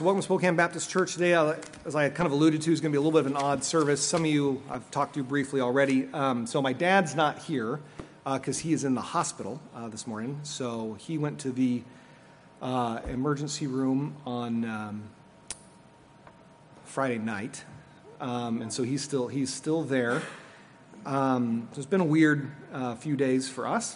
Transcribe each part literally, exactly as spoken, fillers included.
Welcome to Spokane Baptist Church today. As I kind of alluded to, is going to be a little bit of an odd service. Some of you I've talked to briefly already. Um, so my dad's not here because uh, he is in the hospital uh, this morning. So he went to the uh, emergency room on um, Friday night, um, and so he's still he's still there. Um, so it's been a weird uh, few days for us.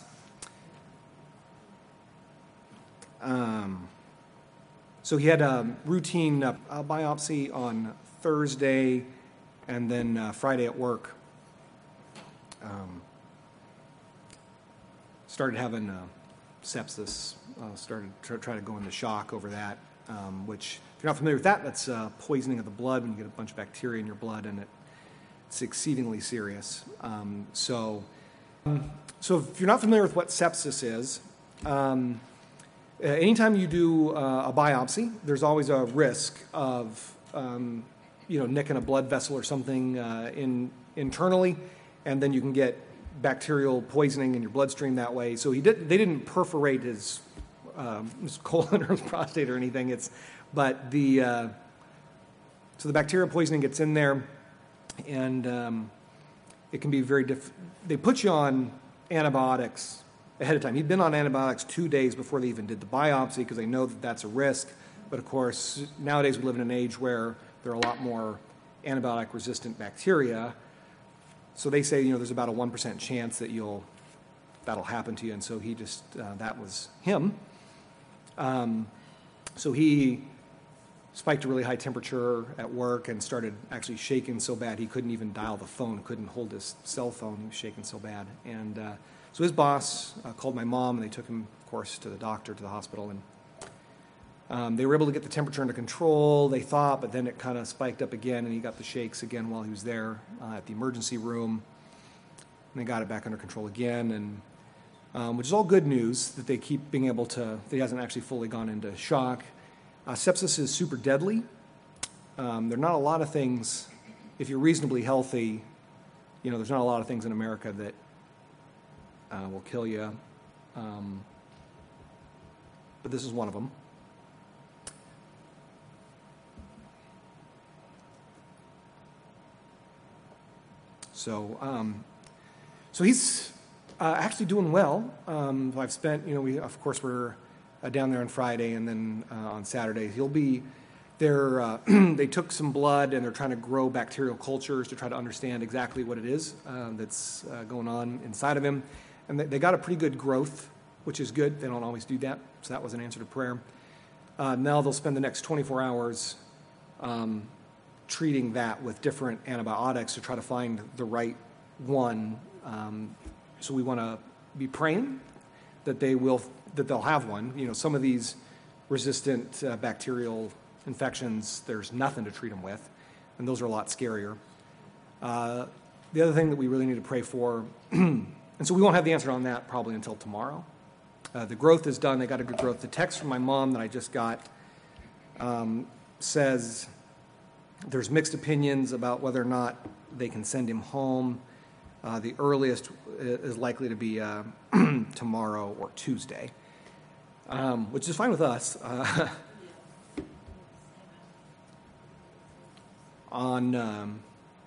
Um. So he had a routine uh, biopsy on Thursday, and then uh, Friday at work, um, started having uh, sepsis, uh, started to try to go into shock over that, um, which, if you're not familiar with that, that's uh, poisoning of the blood when you get a bunch of bacteria in your blood, and it, it's exceedingly serious. Um, so, um, so if you're not familiar with what sepsis is, um, Uh, anytime you do uh, a biopsy, there's always a risk of, um, you know, nicking a blood vessel or something uh, in internally, and then you can get bacterial poisoning in your bloodstream that way. So he did. They didn't perforate his, um, his colon or his prostate or anything. It's, but the uh, so the bacterial poisoning gets in there, and um, it can be very diff- They put you on antibiotics ahead of time. He'd been on antibiotics two days before they even did the biopsy because they know that that's a risk. But of course, nowadays we live in an age where there are a lot more antibiotic-resistant bacteria. So they say, you know, there's about a one percent chance that you'll that'll happen to you. And so he just uh, that was him. Um, so he spiked a really high temperature at work and started actually shaking so bad he couldn't even dial the phone, couldn't hold his cell phone. He was shaking so bad. And uh, So his boss uh, called my mom, and they took him, of course, to the doctor, to the hospital, and um, they were able to get the temperature under control, they thought, but then it kind of spiked up again, and he got the shakes again while he was there uh, at the emergency room, and they got it back under control again, and um, which is all good news that they keep being able to, that he hasn't actually fully gone into shock. Uh, sepsis is super deadly. Um, there are not a lot of things, if you're reasonably healthy, you know, there's not a lot of things in America that Uh, will kill you, um, but this is one of them. So, um, so he's uh, actually doing well. Um, I've spent, you know, we of course we're uh, down there on Friday, and then uh, on Saturday he'll be there. Uh, they took some blood, and they're trying to grow bacterial cultures to try to understand exactly what it is uh, that's uh, going on inside of him. And they got a pretty good growth, which is good. They don't always do that, so that was an answer to prayer. Uh, now they'll spend the next twenty-four hours um, treating that with different antibiotics to try to find the right one. Um, so we want to be praying that they will, that they'll have one. You know, some of these resistant uh, bacterial infections, there's nothing to treat them with, and those are a lot scarier. Uh, the other thing that we really need to pray for. And so we won't have the answer on that probably until tomorrow. Uh, the growth is done. They got a good growth. The text from my mom that I just got um, says there's mixed opinions about whether or not they can send him home. Uh, the earliest is likely to be uh, tomorrow or Tuesday, um, which is fine with us. Uh, on... Um,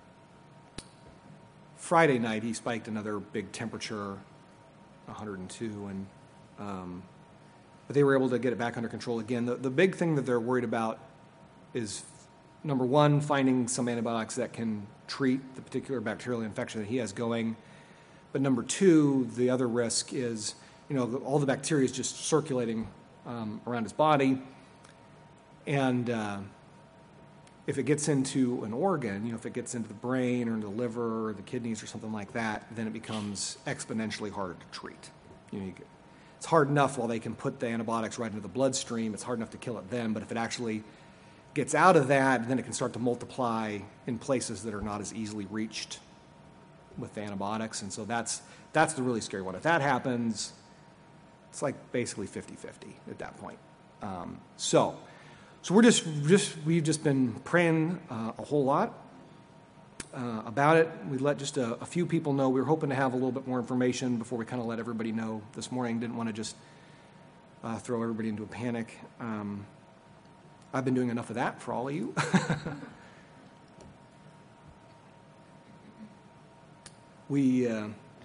Friday night, he spiked another big temperature, one hundred two, and um, but they were able to get it back under control again. The, the big thing that they're worried about is, number one, finding some antibiotics that can treat the particular bacterial infection that he has going. But number two, the other risk is, you know, the, all the bacteria is just circulating um, around his body, and uh, if it gets into an organ, you know, if it gets into the brain or into the liver or the kidneys or something like that, then it becomes exponentially harder to treat. You know, you get, it's hard enough while they can put the antibiotics right into the bloodstream. It's hard enough to kill it then, but if it actually gets out of that, then it can start to multiply in places that are not as easily reached with the antibiotics. And so that's that's the really scary one. If that happens, it's like basically fifty-fifty at that point. Um, so. So we're just, just we've just been praying uh, a whole lot uh, about it. We let just a, a few people know. We were hoping to have a little bit more information before we kind of let everybody know this morning. Didn't want to just uh, throw everybody into a panic. Um, I've been doing enough of that for all of you. we, uh,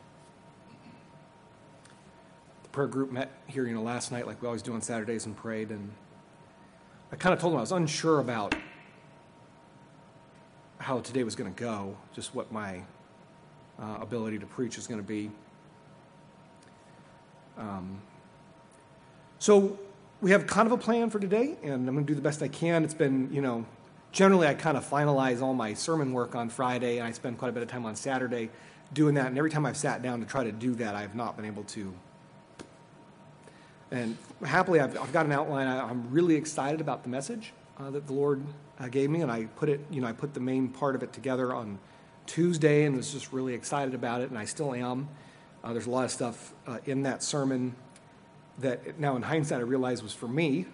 the prayer group met here, you know, last night like we always do on Saturdays and prayed, and I kind of told them I was unsure about how today was going to go, just what my uh, ability to preach is going to be. Um, so we have kind of a plan for today, and I'm going to do the best I can. It's been, you know, generally I kind of finalize all my sermon work on Friday, and I spend quite a bit of time on Saturday doing that, and every time I've sat down to try to do that, I have not been able to. And happily, I've, I've got an outline. I, I'm really excited about the message uh, that the Lord uh, gave me, and I put it, you know, I put the main part of it together on Tuesday and was just really excited about it, and I still am. Uh, there's a lot of stuff uh, in that sermon that now in hindsight I realize was for me.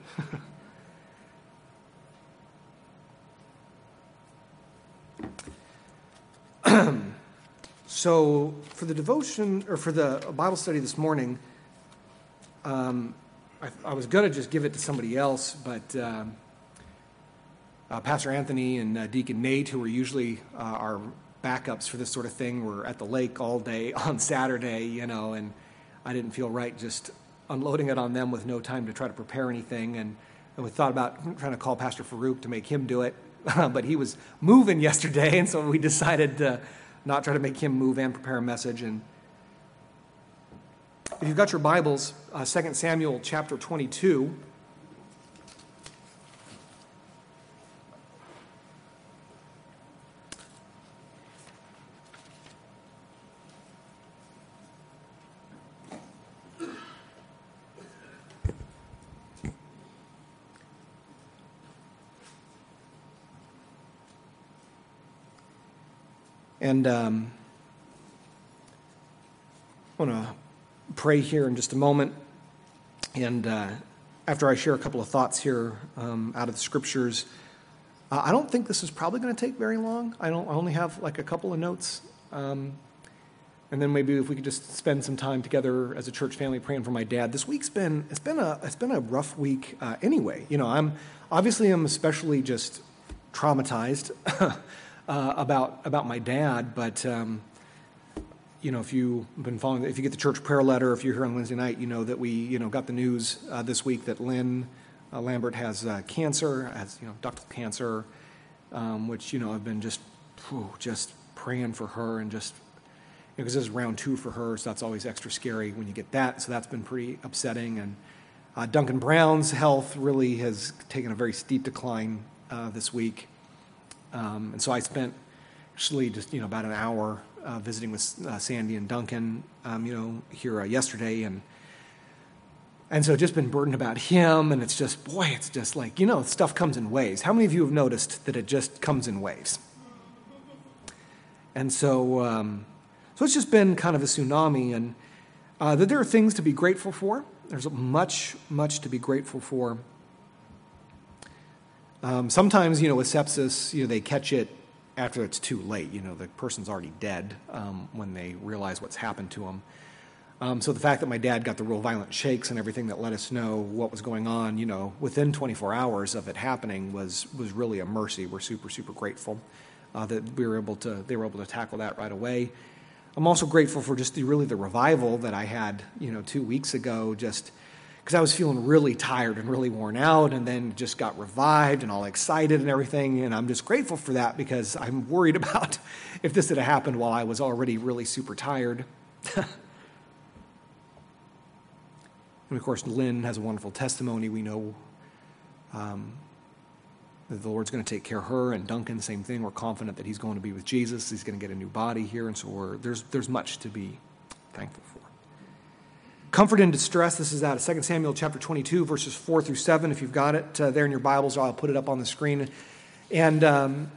So for the devotion, or for the Bible study this morning, um, I, I was going to just give it to somebody else, but um, uh, Pastor Anthony and uh, Deacon Nate, who are usually uh, our backups for this sort of thing, were at the lake all day on Saturday, you know, and I didn't feel right just unloading it on them with no time to try to prepare anything, and, and we thought about trying to call Pastor Farouk to make him do it, but he was moving yesterday, and so we decided to not try to make him move and prepare a message. And if you've got your Bibles, uh, Second Samuel chapter twenty-two. And um, I want to pray here in just a moment. And uh, after I share a couple of thoughts here um, out of the Scriptures, uh, I don't think this is probably going to take very long. I don't. I only have like a couple of notes. Um, and then maybe if we could just spend some time together as a church family praying for my dad. This week's been it's been a it's been a rough week uh, anyway. You know, I'm obviously I'm especially just traumatized. Uh, about about my dad, but um, you know, if you've been following, if you get the church prayer letter, if you're here on Wednesday night, you know that we, you know, got the news uh, this week that Lynn uh, Lambert has uh, cancer, has you know ductal cancer, um, which you know I've been just whew, just praying for her, and just because you know, this is round two for her, so that's always extra scary when you get that. So that's been pretty upsetting. And uh, Duncan Brown's health really has taken a very steep decline uh, this week. Um, and so I spent actually just, you know, about an hour uh, visiting with uh, Sandy and Duncan, um, you know, here uh, yesterday. And and so just been burdened about him. And it's just, boy, it's just like, you know, stuff comes in waves. How many of you have noticed that it just comes in waves? And so, um, so it's just been kind of a tsunami. And uh, that there are things to be grateful for. There's much, much to be grateful for. Um, sometimes, you know, with sepsis, you know, they catch it after it's too late. You know, the person's already dead um, when they realize what's happened to them. Um, so the fact that my dad got the real violent shakes and everything that let us know what was going on, you know, within twenty-four hours of it happening was was really a mercy. We're super, super grateful uh, that we were able to, they were able to tackle that right away. I'm also grateful for just the, really the revival that I had, you know, two weeks ago, just because I was feeling really tired and really worn out, and then just got revived and all excited and everything, and I'm just grateful for that because I'm worried about if this had happened while I was already really super tired. And of course, Lynn has a wonderful testimony. We know um, that the Lord's going to take care of her, and Duncan, same thing. We're confident that he's going to be with Jesus. He's going to get a new body here, and so we're, there's there's much to be thankful for. Comfort in distress, this is out of Second Samuel chapter twenty-two, verses four through seven. If you've got it uh, there in your Bibles, I'll put it up on the screen. And um,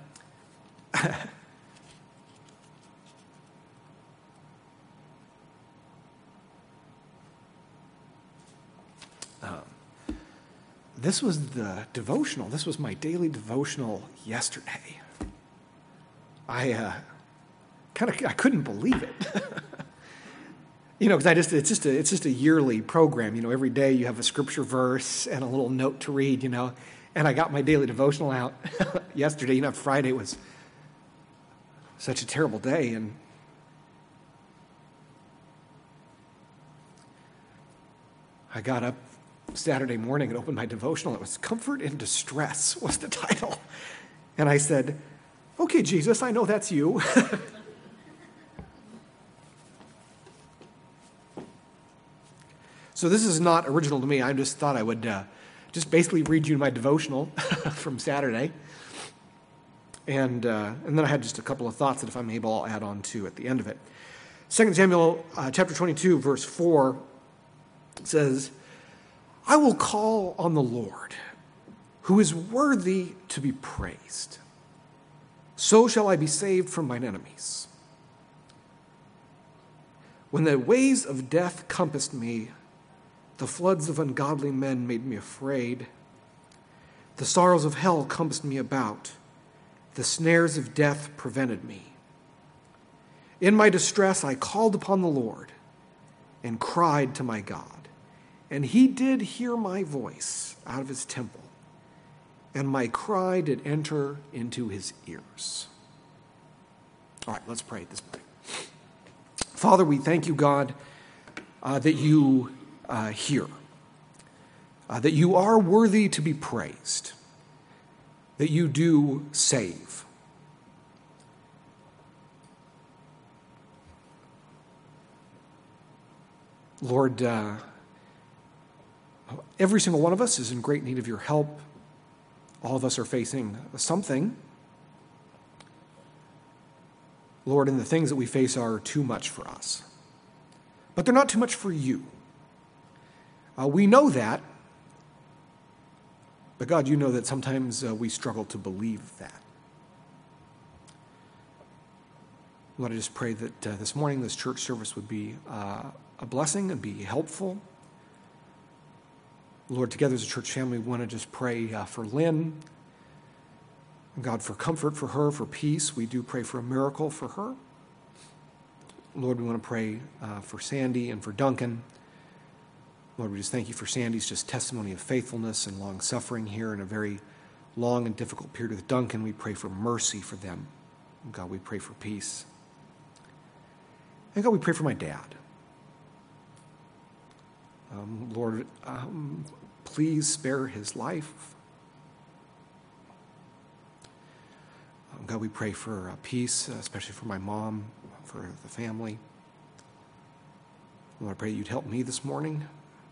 um, this was the devotional. This was my daily devotional yesterday. I uh, kind of I couldn't believe it. You know, because I just it's just a it's just a yearly program. You know, every day you have a scripture verse and a little note to read. You know, And I got my daily devotional out yesterday. You know, Friday was such a terrible day, and I got up Saturday morning and opened my devotional. It was Comfort in Distress was the title. And I said, okay, Jesus, I know that's you. So this is not original to me. I just thought I would uh, just basically read you my devotional from Saturday. And uh, and then I had just a couple of thoughts that if I'm able, I'll add on to at the end of it. Second Samuel uh, chapter twenty-two, verse four says, I will call on the Lord, who is worthy to be praised. So shall I be saved from mine enemies. When the waves of death compassed me, the floods of ungodly men made me afraid. The sorrows of hell compassed me about. The snares of death prevented me. In my distress I called upon the Lord and cried to my God. And he did hear my voice out of his temple, and my cry did enter into his ears. All right, let's pray at this point. Father, we thank you, God, uh, that you uh, hear, uh, that you are worthy to be praised, that you do save. Lord, uh, every single one of us is in great need of your help. All of us are facing something. Lord, and the things that we face are too much for us. But they're not too much for you. Uh, we know that. But God, you know that sometimes uh, we struggle to believe that. Lord, I just pray that uh, this morning this church service would be uh, a blessing and be helpful. Lord, together as a church family, we want to just pray uh, for Lynn. God, for comfort for her, for peace. We do pray for a miracle for her. Lord, we want to pray uh, for Sandy and for Duncan. Lord, we just thank you for Sandy's just testimony of faithfulness and long suffering here in a very long and difficult period with Duncan. We pray for mercy for them. God, we pray for peace. And God, we pray for my dad. Um, Lord, um, please spare his life. Um, God, we pray for uh, peace, uh, especially for my mom, for the family. Lord, I pray you'd help me this morning.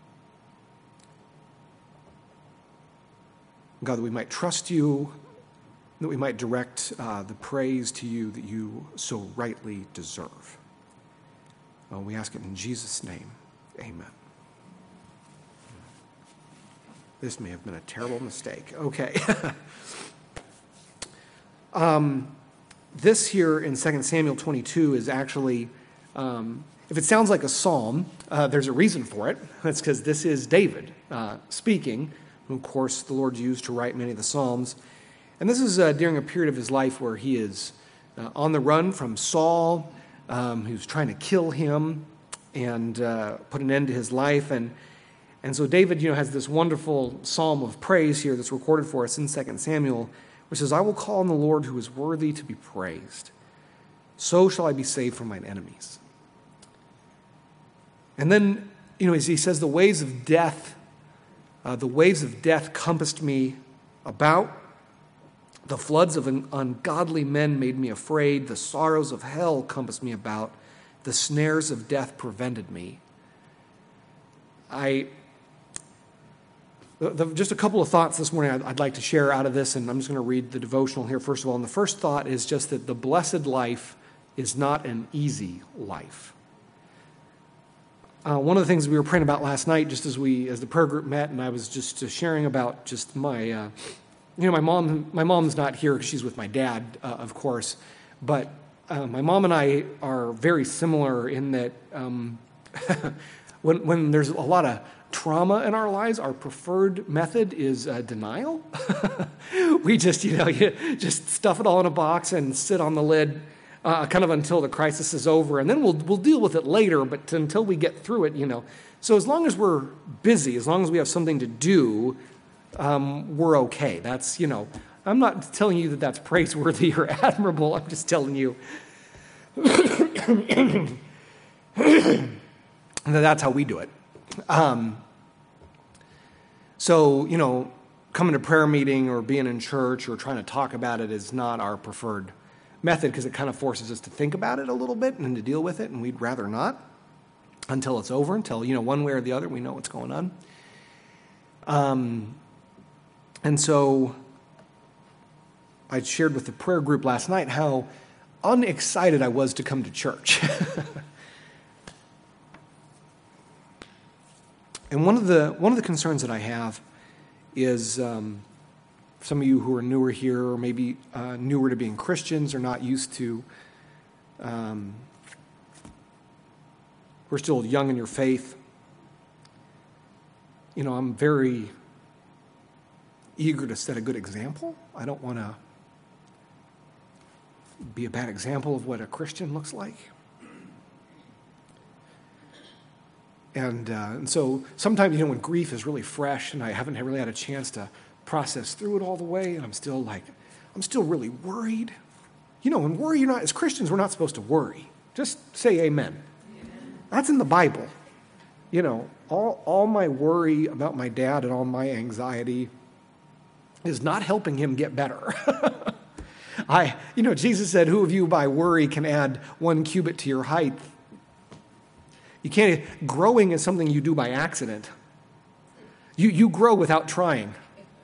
God, that we might trust you, that we might direct uh, the praise to you that you so rightly deserve. Uh, we ask it in Jesus' name. Amen. This may have been a terrible mistake. Okay. um, this here in Second Samuel twenty-two is actually, um, if it sounds like a psalm, uh, there's a reason for it. That's because this is David uh, speaking, who, of course, the Lord used to write many of the psalms. And this is uh, during a period of his life where he is uh, on the run from Saul, um, who's trying to kill him and uh, put an end to his life. And And so David, you know, has this wonderful psalm of praise here that's recorded for us in Second Samuel, which says, I will call on the Lord who is worthy to be praised. So shall I be saved from mine enemies. And then, you know, as he says, the waves of death, uh, the waves of death compassed me about. The floods of ungodly men made me afraid. The sorrows of hell compassed me about. The snares of death prevented me. I... The, the, just a couple of thoughts this morning I'd, I'd like to share out of this, and I'm just going to read the devotional here first of all. And the first thought is just that the blessed life is not an easy life. Uh, one of the things we were praying about last night, just as we, as the prayer group met, and I was just uh, sharing about just my, uh, you know, my mom. My mom's not here because she's with my dad, uh, of course, but uh, my mom and I are very similar in that um, when when there's a lot of trauma in our lives, our preferred method is uh, denial. We just, you know, you just stuff it all in a box and sit on the lid uh, kind of until the crisis is over, and then we'll we'll deal with it later, but until we get through it, you know. So as long as we're busy, as long as we have something to do, um, we're okay. That's, you know, I'm not telling you that that's praiseworthy or admirable. I'm just telling you that that's how we do it. Um, so, you know, coming to prayer meeting or being in church or trying to talk about it is not our preferred method because it kind of forces us to think about it a little bit and to deal with it, and we'd rather not until it's over, until, you know, one way or the other we know what's going on. Um, and so I shared with the prayer group last night how unexcited I was to come to church. And one of the one of the concerns that I have is um, some of you who are newer here, or maybe uh, newer to being Christians, or not used to, um, we're still young in your faith. You know, I'm very eager to set a good example. I don't want to be a bad example of what a Christian looks like. And, uh, and so sometimes, you know, when grief is really fresh and I haven't really had a chance to process through it all the way, and I'm still like, I'm still really worried. You know, when worry, you're not, as Christians, we're not supposed to worry. Just say amen. Amen. That's in the Bible. You know, all, all my worry about my dad and all my anxiety is not helping him get better. I, you know, Jesus said, who of you by worry can add one cubit to your height? You can't, growing is something you do by accident. You, you grow without trying.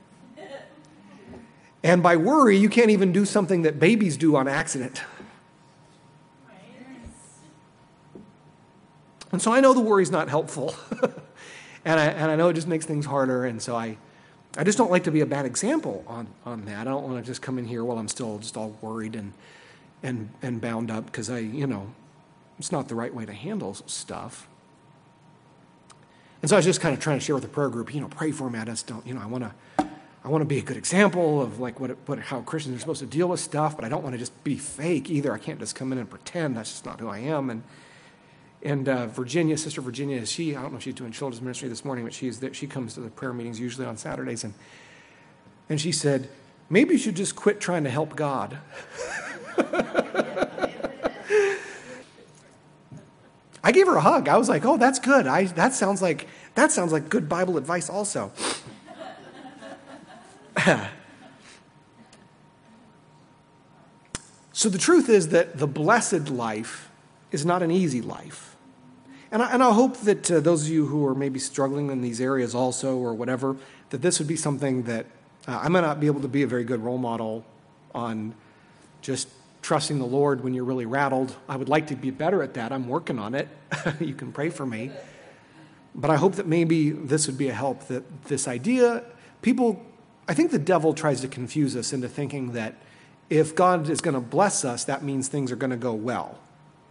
And by worry, you can't even do something that babies do on accident. And so I know the worry's not helpful. and I and I know it just makes things harder. And so I, I just don't like to be a bad example on, on that. I don't want to just come in here while I'm still just all worried and and and bound up because I, you know, it's not the right way to handle stuff. And so I was just kind of trying to share with the prayer group, you know, pray for me. I just don't, you know, I want to, I want to be a good example of like what, what, how Christians are supposed to deal with stuff, but I don't want to just be fake either. I can't just come in and pretend. That's just not who I am. And and uh, Virginia, Sister Virginia, she, I don't know if she's doing children's ministry this morning, but she's there, she comes to the prayer meetings usually on Saturdays, and and she said, maybe you should just quit trying to help God. I gave her a hug. I was like, "Oh, that's good. I that sounds like that sounds like good Bible advice also." So the truth is that the blessed life is not an easy life. And I, and I hope that uh, those of you who are maybe struggling in these areas also or whatever, that this would be something that uh, I might not be able to be a very good role model on just trusting the Lord when you're really rattled. I would like to be better at that. I'm working on it. You can pray for me. But I hope that maybe this would be a help, that this idea, people, I think the devil tries to confuse us into thinking that if God is going to bless us, that means things are going to go well.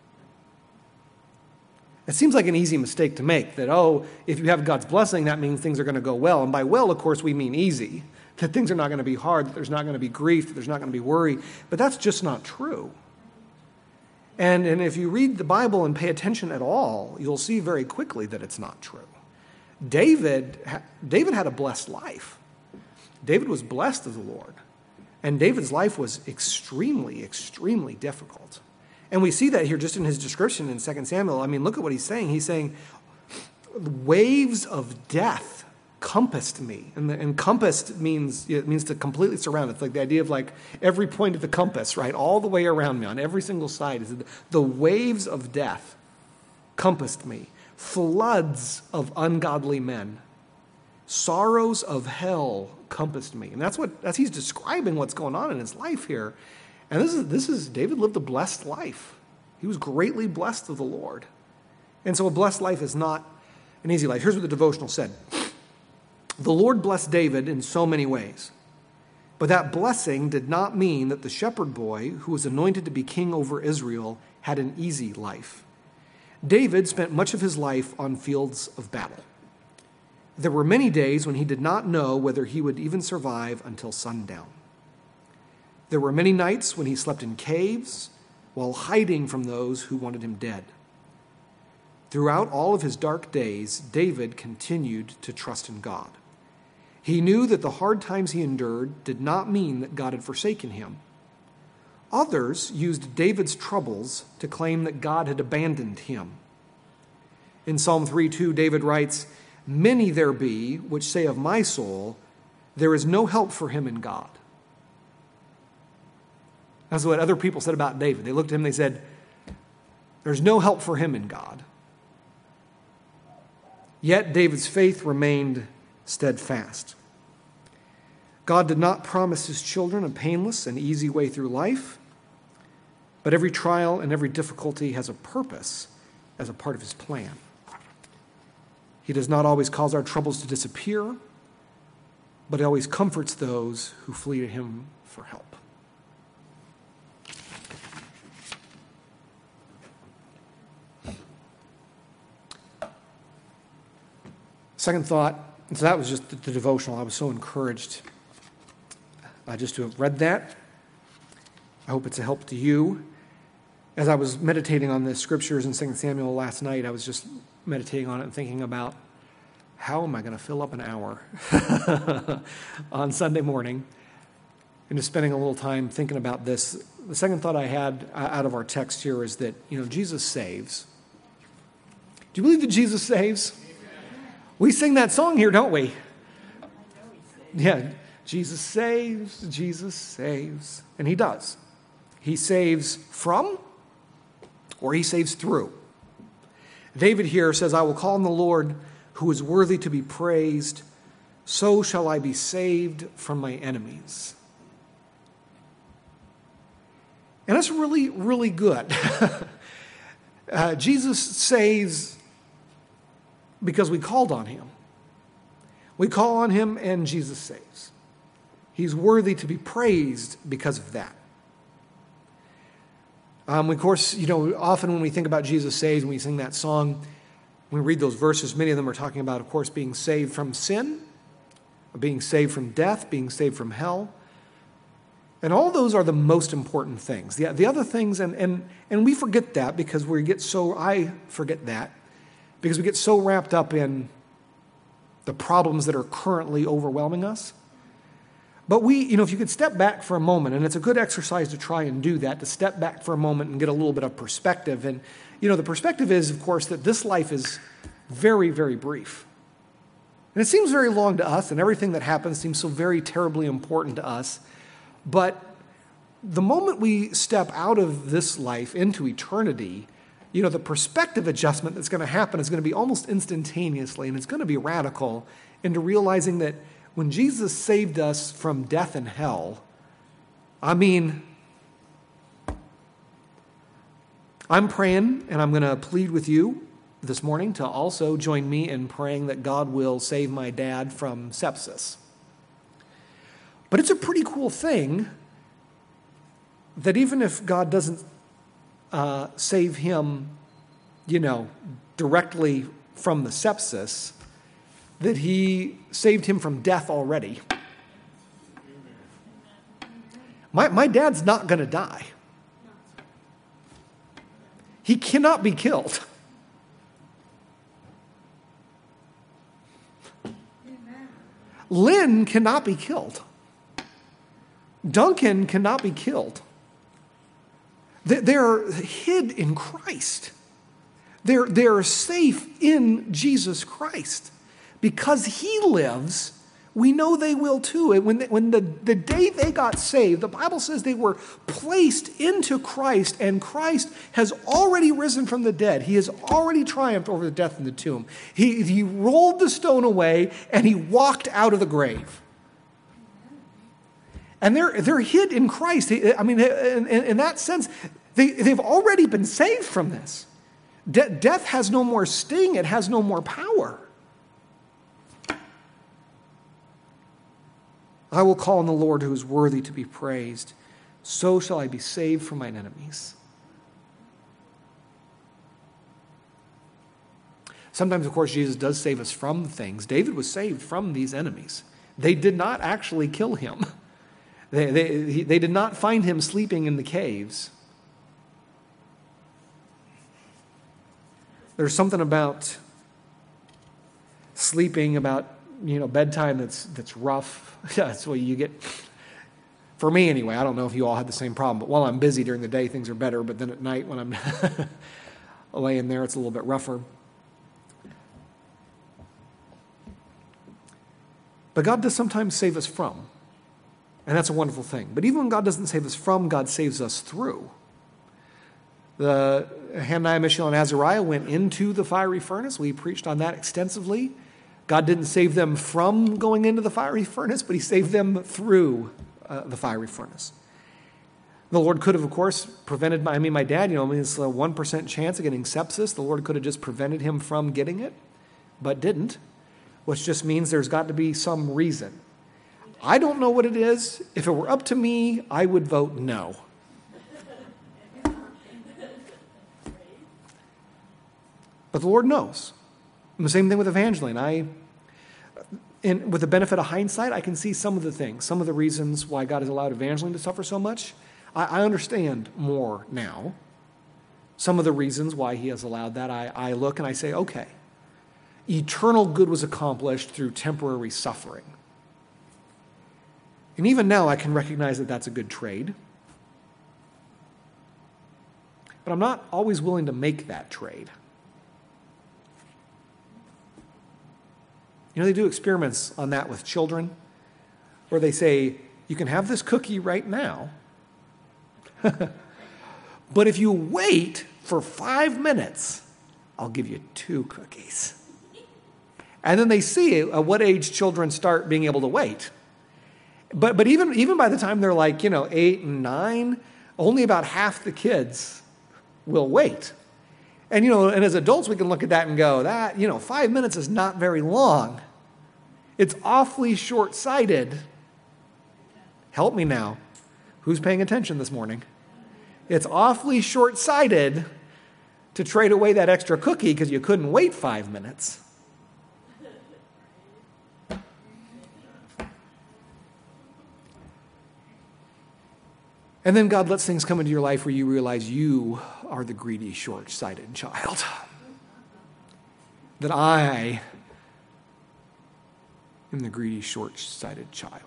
It seems like an easy mistake to make, that, oh, if you have God's blessing, that means things are going to go well. And by well, of course, we mean easy. That things are not going to be hard, that there's not going to be grief, that there's not going to be worry. But that's just not true. And, and if you read the Bible and pay attention at all, you'll see very quickly that it's not true. David, David had a blessed life. David was blessed of the Lord. And David's life was extremely, extremely difficult. And we see that here just in his description in Second Samuel. I mean, look at what he's saying. He's saying, waves of death compassed me. And, the, and compassed means, it means to completely surround. It's like the idea of like every point of the compass, right? All the way around me, on every single side. Is the waves of death compassed me. Floods of ungodly men. Sorrows of hell compassed me. And that's what that's he's describing what's going on in his life here. And this is this is David lived a blessed life. He was greatly blessed of the Lord. And so a blessed life is not an easy life. Here's what the devotional said. The Lord blessed David in so many ways. But that blessing did not mean that the shepherd boy who was anointed to be king over Israel had an easy life. David spent much of his life on fields of battle. There were many days when he did not know whether he would even survive until sundown. There were many nights when he slept in caves while hiding from those who wanted him dead. Throughout all of his dark days, David continued to trust in God. He knew that the hard times he endured did not mean that God had forsaken him. Others used David's troubles to claim that God had abandoned him. In Psalm three two, David writes, "Many there be which say of my soul, there is no help for him in God." That's what other people said about David. They looked at him and they said, there's no help for him in God. Yet David's faith remained steadfast. God did not promise his children a painless and easy way through life, but every trial and every difficulty has a purpose as a part of his plan. He does not always cause our troubles to disappear, but he always comforts those who flee to him for help. Second thought, so that was just the, the devotional. I was so encouraged uh, just to have read that. I hope it's a help to you. As I was meditating on the scriptures in Second Samuel last night, I was just meditating on it and thinking about how am I going to fill up an hour on Sunday morning, and just spending a little time thinking about this. The second thought I had out of our text here is that, you know, Jesus saves. Do you believe that Jesus saves? We sing that song here, don't we? Yeah, Jesus saves, Jesus saves. And he does. He saves from, or he saves through. David here says, I will call on the Lord who is worthy to be praised. So shall I be saved from my enemies. And that's really, really good. uh, Jesus saves because we called on him. We call on him and Jesus saves. He's worthy to be praised because of that. Um, of course, you know, often when we think about Jesus saves, when we sing that song, when we read those verses, many of them are talking about, of course, being saved from sin, being saved from death, being saved from hell. And all those are the most important things. The, the other things, and, and, and we forget that because we get so, I forget that, because we get so wrapped up in the problems that are currently overwhelming us. But we, you know, if you could step back for a moment, and it's a good exercise to try and do that, to step back for a moment and get a little bit of perspective. And, you know, the perspective is, of course, that this life is very, very brief. And it seems very long to us, and everything that happens seems so very terribly important to us. But the moment we step out of this life into eternity, you know, the perspective adjustment that's going to happen is going to be almost instantaneously, and it's going to be radical into realizing that when Jesus saved us from death and hell, I mean, I'm praying, and I'm going to plead with you this morning to also join me in praying that God will save my dad from sepsis. But it's a pretty cool thing that even if God doesn't uh, save him, you know, directly from the sepsis, that he saved him from death already. My, my dad's not going to die. He cannot be killed. Lynn cannot be killed. Duncan cannot be killed. They're hid in Christ. They're, they're safe in Jesus Christ. Because he lives, we know they will too. When, they, when the, the day they got saved, the Bible says they were placed into Christ, and Christ has already risen from the dead. He has already triumphed over the death in the tomb. He, he rolled the stone away, and he walked out of the grave. And they're, they're hid in Christ. I mean, in, in that sense, they, they've already been saved from this. De- death has no more sting. It has no more power. I will call on the Lord who is worthy to be praised. So shall I be saved from mine enemies. Sometimes, of course, Jesus does save us from things. David was saved from these enemies. They did not actually kill him. They, they, they did not find him sleeping in the caves. There's something about sleeping, about you know, bedtime that's that's rough. That's what you get. For me anyway, I don't know if you all had the same problem, but while I'm busy during the day, things are better. But then at night when I'm laying there, it's a little bit rougher. But God does sometimes save us from. And that's a wonderful thing. But even when God doesn't save us from, God saves us through. The Hananiah, Mishael, and Azariah went into the fiery furnace. We preached on that extensively. God didn't save them from going into the fiery furnace, but he saved them through uh, the fiery furnace. The Lord could have, of course, prevented my, I mean, my dad, you know, I mean, it's a one percent chance of getting sepsis. The Lord could have just prevented him from getting it, but didn't, which just means there's got to be some reason. I don't know what it is. If it were up to me, I would vote no. But the Lord knows. And the same thing with Evangeline. I, and with the benefit of hindsight, I can see some of the things, some of the reasons why God has allowed Evangeline to suffer so much. I, I understand more now. Some of the reasons why he has allowed that, I, I look and I say, okay, eternal good was accomplished through temporary suffering. And even now I can recognize that that's a good trade. But I'm not always willing to make that trade. You know, they do experiments on that with children, where they say, you can have this cookie right now, but if you wait for five minutes, I'll give you two cookies. And then they see at what age children start being able to wait. But but even, even by the time they're like, you know, eight and nine, only about half the kids will wait. And, you know, and as adults, we can look at that and go, that, you know, five minutes is not very long. It's awfully short-sighted. Help me now. Who's paying attention this morning? It's awfully short-sighted to trade away that extra cookie because you couldn't wait five minutes. And then God lets things come into your life where you realize you are the greedy, short-sighted child. That I am the greedy, short-sighted child.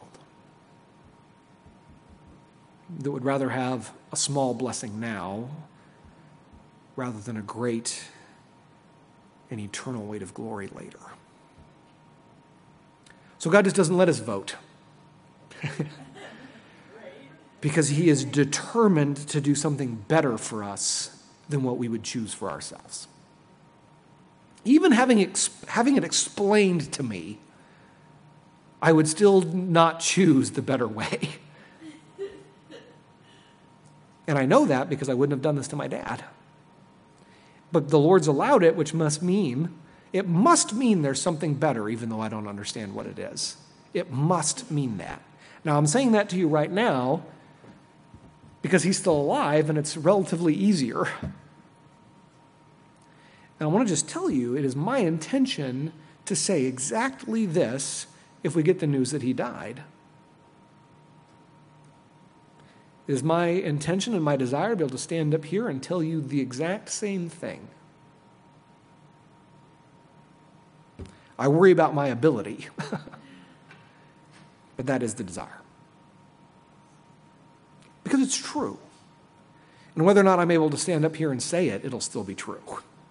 That would rather have a small blessing now rather than a great and eternal weight of glory later. So God just doesn't let us vote. Because he is determined to do something better for us than what we would choose for ourselves. Even having, ex- having it explained to me, I would still not choose the better way. And I know that because I wouldn't have done this to my dad. But the Lord's allowed it, which must mean, it must mean there's something better, even though I don't understand what it is. It must mean that. Now, I'm saying that to you right now because he's still alive and it's relatively easier. And I want to just tell you, it is my intention to say exactly this if we get the news that he died. It is my intention and my desire to be able to stand up here and tell you the exact same thing. I worry about my ability, but that is the desire. Because it's true. And whether or not I'm able to stand up here and say it, it'll still be true.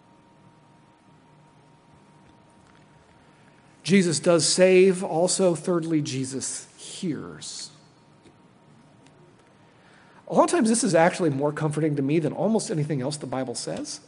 Jesus does save. Also, thirdly, Jesus hears. A lot of times this is actually more comforting to me than almost anything else the Bible says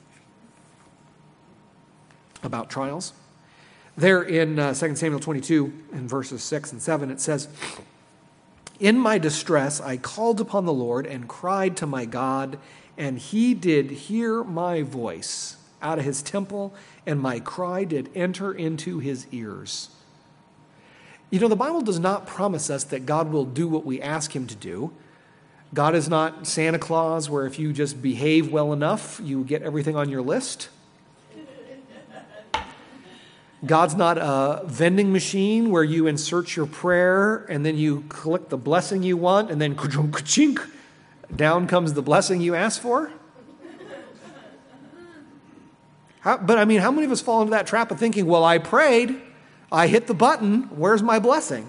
about trials. There in uh, Second Samuel twenty-two, in verses six and seven, it says, "In my distress I called upon the Lord and cried to my God, and he did hear my voice out of his temple, and my cry did enter into his ears." You know, the Bible does not promise us that God will do what we ask him to do. God is not Santa Claus, where if you just behave well enough, you get everything on your list. God's not a vending machine where you insert your prayer and then you click the blessing you want and then ka-chink, down comes the blessing you asked for. How, but I mean, how many of us fall into that trap of thinking, well, I prayed, I hit the button. Where's my blessing?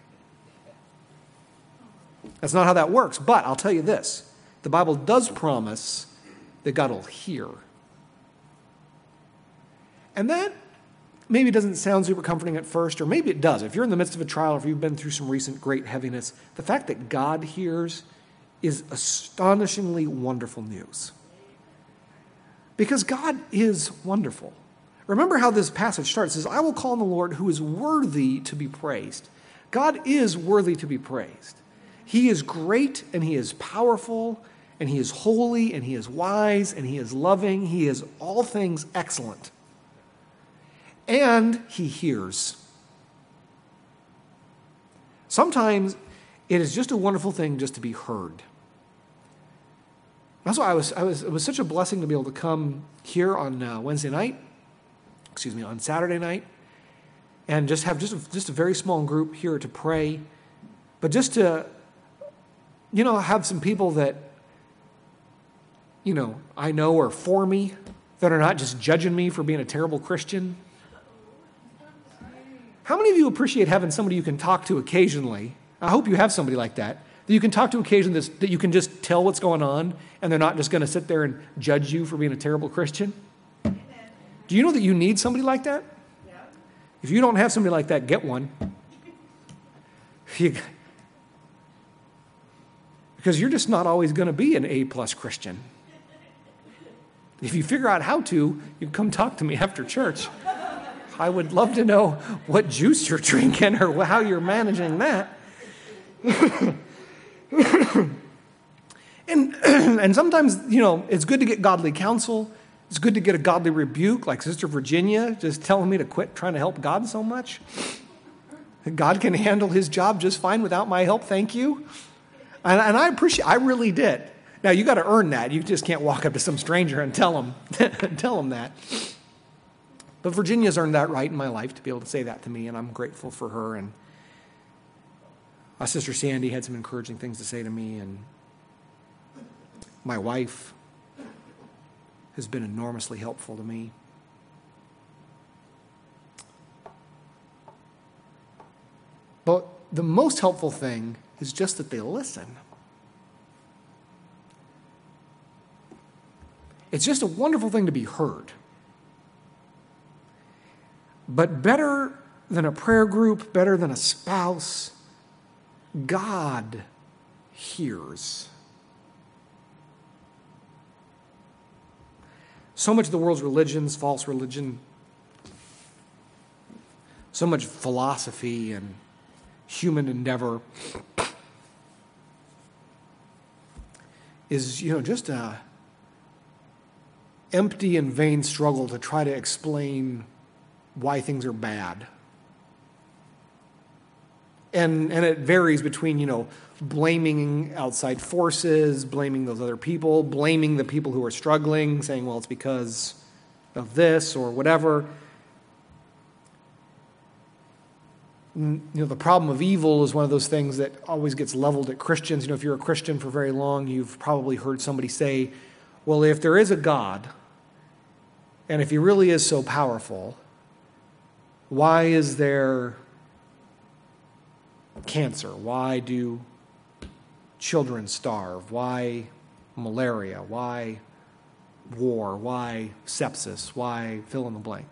That's not how that works. But I'll tell you this. The Bible does promise that God will hear. And that maybe doesn't sound super comforting at first, or maybe it does. If you're in the midst of a trial, or if you've been through some recent great heaviness, the fact that God hears is astonishingly wonderful news. Because God is wonderful. Remember how this passage starts. It says, I will call on the Lord who is worthy to be praised. God is worthy to be praised. He is great, and he is powerful, and he is holy, and he is wise, and he is loving. He is all things excellent. And he hears. Sometimes it is just a wonderful thing just to be heard. That's why I was, I was, it was such a blessing to be able to come here on uh, Wednesday night, excuse me, on Saturday night, and just have just a, just a very small group here to pray, but just to, you know, have some people that, you know, I know are for me, that are not just judging me for being a terrible Christian. How many of you appreciate having somebody you can talk to occasionally? I hope you have somebody like that, that you can talk to occasionally, that you can just tell what's going on, and they're not just going to sit there and judge you for being a terrible Christian. Amen. Do you know that you need somebody like that? Yeah. If you don't have somebody like that, get one. You, because you're just not always going to be an A-plus Christian. If you figure out how to, you can come talk to me after church. I would love to know what juice you're drinking or how you're managing that. and and sometimes, you know, it's good to get godly counsel. It's good to get a godly rebuke, like Sister Virginia just telling me to quit trying to help God so much. God can handle his job just fine without my help, thank you. And, and I appreciate, I really did. Now, you got to earn that. You just can't walk up to some stranger and tell them, tell them that. But Virginia's earned that right in my life to be able to say that to me, and I'm grateful for her. And my sister Sandy had some encouraging things to say to me, and my wife has been enormously helpful to me. But the most helpful thing is just that they listen. It's just a wonderful thing to be heard. But better than a prayer group, better than a spouse, God hears. So much of the world's religions, false religion, so much philosophy and human endeavor is, you know, just a empty and vain struggle to try to explain why things are bad. And and it varies between, you know, blaming outside forces, blaming those other people, blaming the people who are struggling, saying, well, it's because of this or whatever. You know, the problem of evil is one of those things that always gets leveled at Christians. You know, if you're a Christian for very long, you've probably heard somebody say, well, if there is a God, and if he really is so powerful, why is there cancer? Why do children starve? Why malaria? Why war? Why sepsis? Why fill in the blank?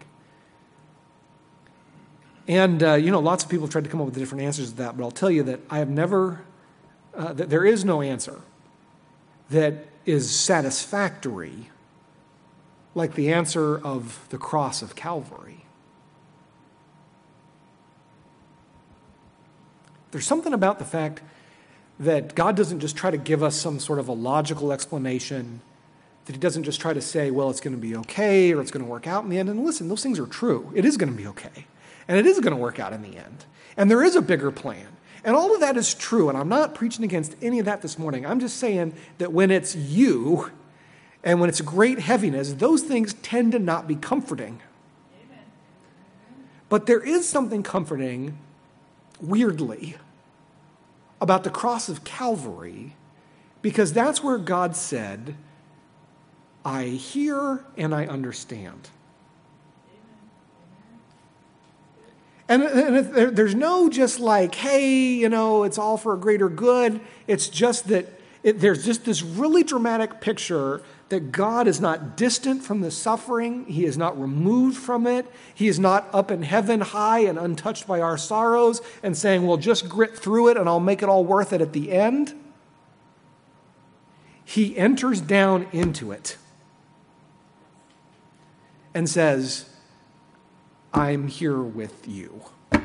And, uh, you know, lots of people have tried to come up with different answers to that, but I'll tell you that I have never, uh, that there is no answer that is satisfactory like the answer of the cross of Calvary. There's something about the fact that God doesn't just try to give us some sort of a logical explanation, that he doesn't just try to say, well, it's going to be okay, or it's going to work out in the end. And listen, those things are true. It is going to be okay. And it is going to work out in the end. And there is a bigger plan. And all of that is true. And I'm not preaching against any of that this morning. I'm just saying that when it's you, and when it's great heaviness, those things tend to not be comforting. Amen. But there is something comforting, weirdly, about the cross of Calvary, because that's where God said, I hear and I understand. And, and if there, there's no just like, hey, you know, it's all for a greater good. It's just that it, there's just this really dramatic picture that God is not distant from the suffering. He is not removed from it. He is not up in heaven high and untouched by our sorrows and saying, well, just grit through it and I'll make it all worth it at the end. He enters down into it and says, I'm here with you.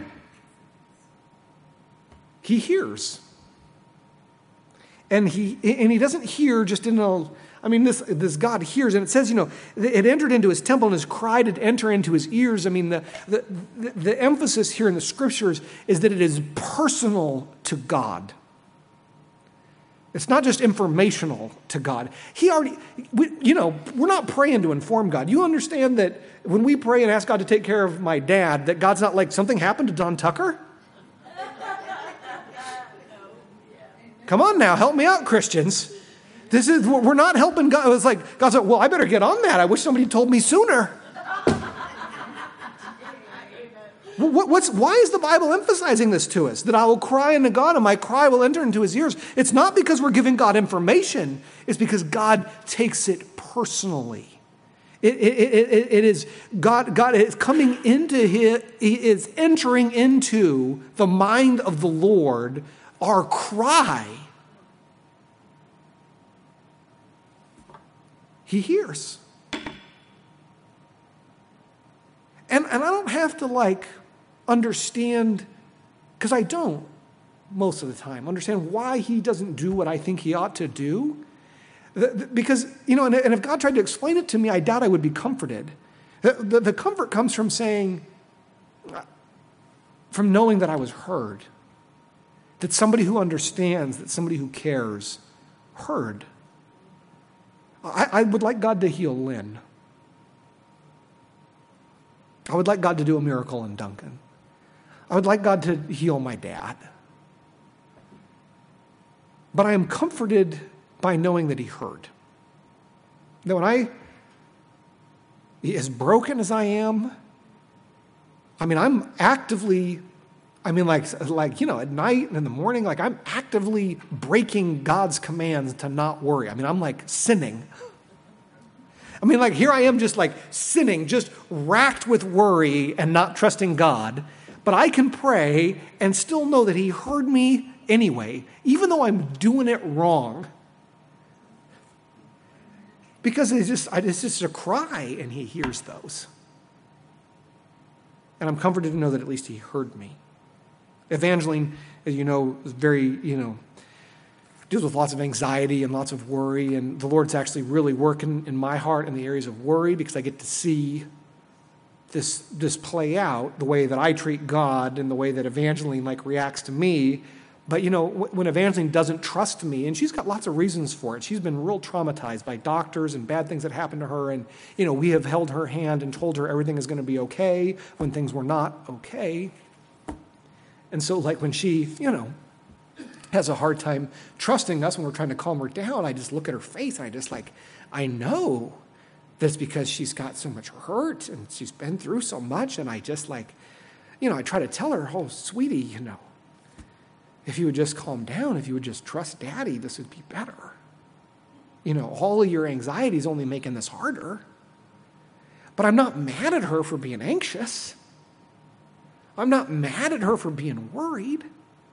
He hears. And he and he doesn't hear just in a, I mean, this, this God hears, and it says, you know, it entered into his temple and his cry did enter into his ears. I mean, the, the, the, the emphasis here in the scriptures is that it is personal to God. It's not just informational to God. He already, we, you know, we're not praying to inform God. You understand that when we pray and ask God to take care of my dad, that God's not like, something happened to Don Tucker? Come on now, help me out, Christians. This is, we're not helping God. It was like, God's like, well, I better get on that. I wish somebody told me sooner. What, what's, why is the Bible emphasizing this to us? That I will cry unto God and my cry will enter into his ears. It's not because we're giving God information. It's because God takes it personally. It, it, it, it is God, God is coming into his, he is entering into the mind of the Lord, our cry. He hears. And, and I don't have to like understand, because I don't most of the time, understand why he doesn't do what I think he ought to do. Because, you know, and, and if God tried to explain it to me, I doubt I would be comforted. The, the, the comfort comes from saying, from knowing that I was heard. That somebody who understands, that somebody who cares, heard. I, I would like God to heal Lynn. I would like God to do a miracle in Duncan. I would like God to heal my dad. But I am comforted by knowing that he heard. That when I, as broken as I am, I mean, I'm actively, I mean, like, like, you know, at night and in the morning, like I'm actively breaking God's commands to not worry. I mean, I'm like sinning. I mean, like here I am just like sinning, just racked with worry and not trusting God. But I can pray and still know that he heard me anyway, even though I'm doing it wrong. Because it's just, it's just a cry and he hears those. And I'm comforted to know that at least he heard me. Evangeline, as you know, is very, you know, deals with lots of anxiety and lots of worry. And the Lord's actually really working in my heart in the areas of worry because I get to see this, this play out, the way that I treat God and the way that Evangeline like reacts to me. But, you know, when Evangeline doesn't trust me, and she's got lots of reasons for it. She's been real traumatized by doctors and bad things that happened to her. And, you know, we have held her hand and told her everything is going to be okay when things were not okay. And so, like, when she, you know, has a hard time trusting us when we're trying to calm her down, I just look at her face and I just like, I know that's because she's got so much hurt and she's been through so much. And I just like, you know, I try to tell her, oh, sweetie, you know, if you would just calm down, if you would just trust Daddy, this would be better. You know, all of your anxiety is only making this harder. But I'm not mad at her for being anxious. I'm not mad at her for being worried.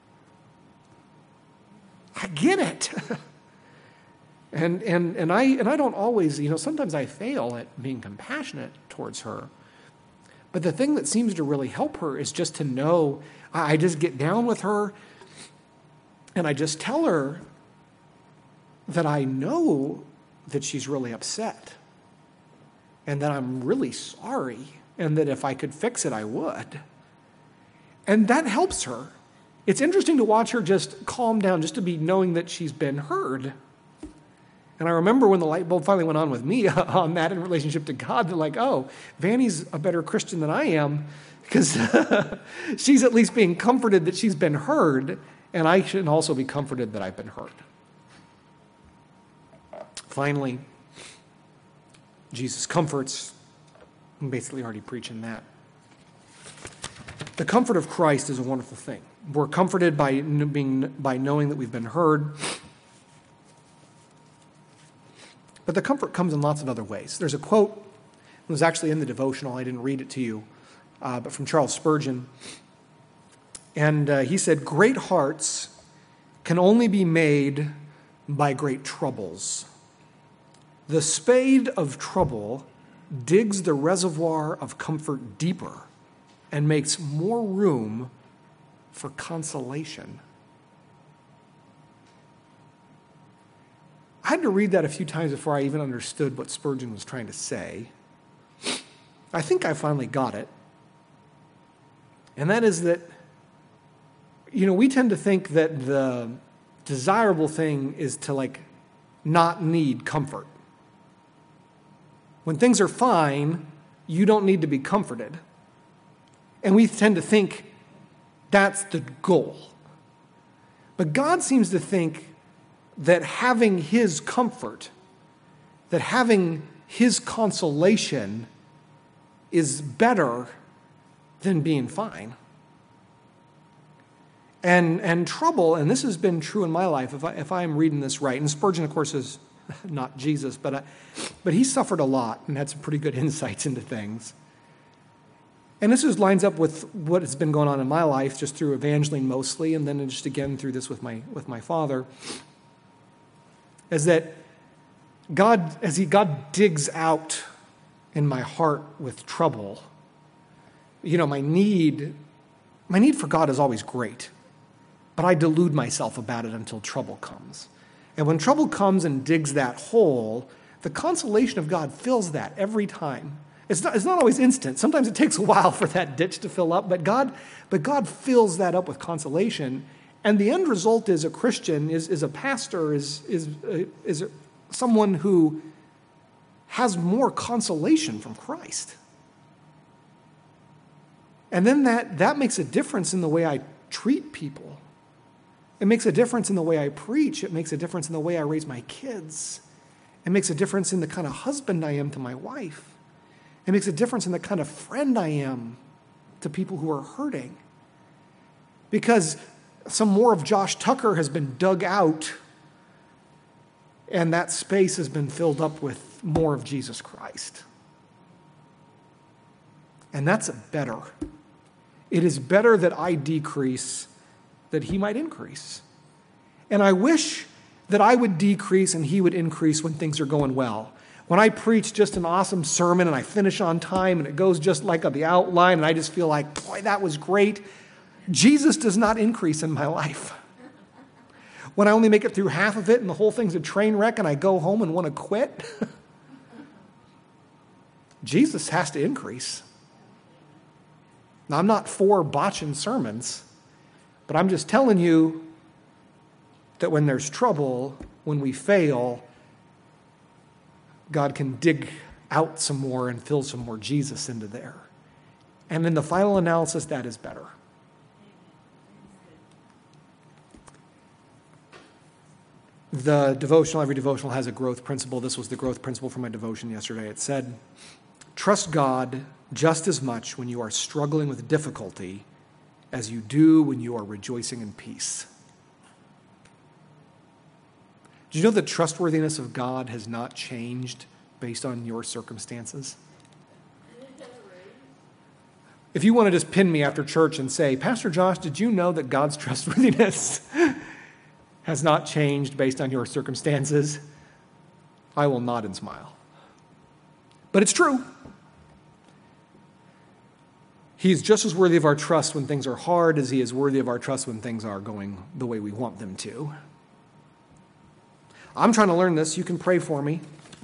I get it. and and and I and I don't always, you know, sometimes I fail at being compassionate towards her. But the thing that seems to really help her is just to know, I just get down with her and I just tell her that I know that she's really upset and that I'm really sorry and that if I could fix it, I would. And that helps her. It's interesting to watch her just calm down, just to be knowing that she's been heard. And I remember when the light bulb finally went on with me on that in relationship to God, that like, oh, Vanny's a better Christian than I am because she's at least being comforted that she's been heard, and I should also be comforted that I've been heard. Finally, Jesus comforts. I'm basically already preaching that. The comfort of Christ is a wonderful thing. We're comforted by being by knowing that we've been heard. But the comfort comes in lots of other ways. There's a quote, it was actually in the devotional, I didn't read it to you, uh, but from Charles Spurgeon. And uh, he said, "Great hearts can only be made by great troubles. The spade of trouble digs the reservoir of comfort deeper and makes more room for consolation." I had to read that a few times before I even understood what Spurgeon was trying to say. I think I finally got it. And that is that, you know, we tend to think that the desirable thing is to, like, not need comfort. When things are fine, you don't need to be comforted. And we tend to think that's the goal. But God seems to think that having his comfort, that having his consolation is better than being fine. And and trouble, and this has been true in my life, if, I, if I'm reading this right, and Spurgeon, of course, is not Jesus, but, I, but he suffered a lot and had some pretty good insights into things. And this just lines up with what has been going on in my life, just through Evangeline mostly, and then just again through this with my with my father, is that God, as he God digs out in my heart with trouble, you know, my need, my need for God is always great, but I delude myself about it until trouble comes. And when trouble comes and digs that hole, the consolation of God fills that every time. It's not, it's not always instant. Sometimes it takes a while for that ditch to fill up, but God, but God fills that up with consolation. And the end result is a Christian, is, is a pastor, is, is, uh, is someone who has more consolation from Christ. And then that, that makes a difference in the way I treat people. It makes a difference in the way I preach. It makes a difference in the way I raise my kids. It makes a difference in the kind of husband I am to my wife. It makes a difference in the kind of friend I am to people who are hurting. Because some more of Josh Tucker has been dug out, and that space has been filled up with more of Jesus Christ. And that's a better. It is better that I decrease, that he might increase. And I wish that I would decrease and he would increase when things are going well. When I preach just an awesome sermon and I finish on time and it goes just like on the outline and I just feel like, boy, that was great, Jesus does not increase in my life. When I only make it through half of it and the whole thing's a train wreck and I go home and want to quit, Jesus has to increase. Now, I'm not for botching sermons, but I'm just telling you that when there's trouble, when we fail, God can dig out some more and fill some more Jesus into there. And in the final analysis, that is better. The devotional, every devotional has a growth principle. This was the growth principle for my devotion yesterday. It said, trust God just as much when you are struggling with difficulty as you do when you are rejoicing in peace. Do you know the trustworthiness of God has not changed based on your circumstances? If you want to just pin me after church and say, Pastor Josh, did you know that God's trustworthiness has not changed based on your circumstances? I will nod and smile. But it's true. He is just as worthy of our trust when things are hard as he is worthy of our trust when things are going the way we want them to. I'm trying to learn this. You can pray for me.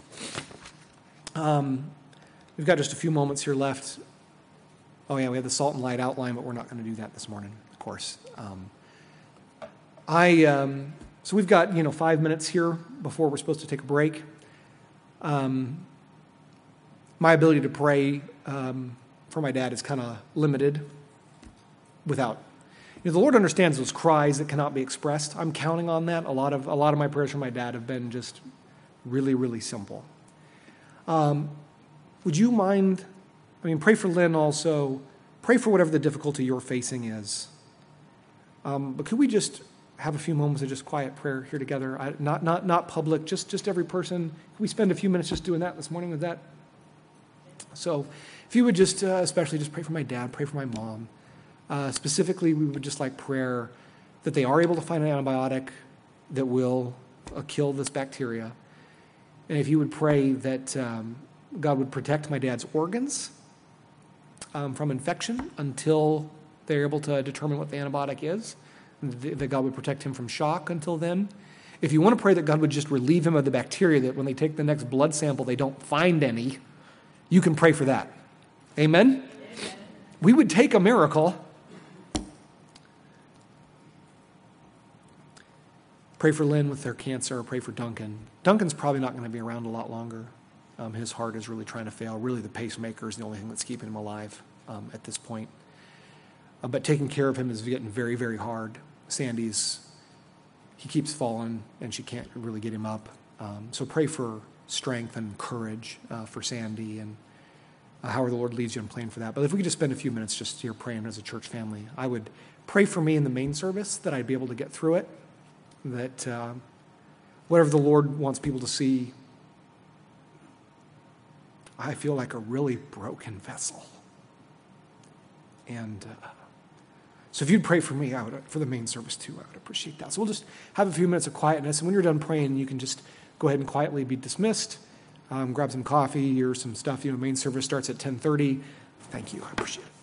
Um, we've got just a few moments here left. Oh, yeah, we have the salt and light outline, but we're not going to do that this morning, of course. Um, I um, so we've got, you know, five minutes here before we're supposed to take a break. Um, my ability to pray um, for my dad is kind of limited without... You know, the Lord understands those cries that cannot be expressed. I'm counting on that. A lot of a lot of my prayers for my dad have been just really, really simple. Um, would you mind, I mean, pray for Lynn also, pray for whatever the difficulty you're facing is. Um, but could we just have a few moments of just quiet prayer here together? I, not not not public, just just every person. Can we spend a few minutes just doing that this morning with that? So if you would just, uh, especially just pray for my dad, pray for my mom. Uh, specifically, we would just like prayer that they are able to find an antibiotic that will uh, kill this bacteria. And if you would pray that um, God would protect my dad's organs um, from infection until they're able to determine what the antibiotic is, th- that God would protect him from shock until then. If you want to pray that God would just relieve him of the bacteria, that when they take the next blood sample, they don't find any, you can pray for that. Amen? Amen. We would take a miracle. Pray for Lynn with their cancer, or pray for Duncan. Duncan's probably not going to be around a lot longer. Um, his heart is really trying to fail. Really, the pacemaker is the only thing that's keeping him alive um, at this point. Uh, but taking care of him is getting very, very hard. Sandy's, he keeps falling, and she can't really get him up. Um, so pray for strength and courage uh, for Sandy, and uh, however the Lord leads you in praying for that. But if we could just spend a few minutes just here praying as a church family, I would pray for me in the main service that I'd be able to get through it, that uh, whatever the Lord wants people to see, I feel like a really broken vessel. And uh, so if you'd pray for me, I would, for the main service too, I would appreciate that. So we'll just have a few minutes of quietness, and when you're done praying, you can just go ahead and quietly be dismissed, um, grab some coffee or some stuff. You know, main service starts at ten thirty. Thank you. I appreciate it.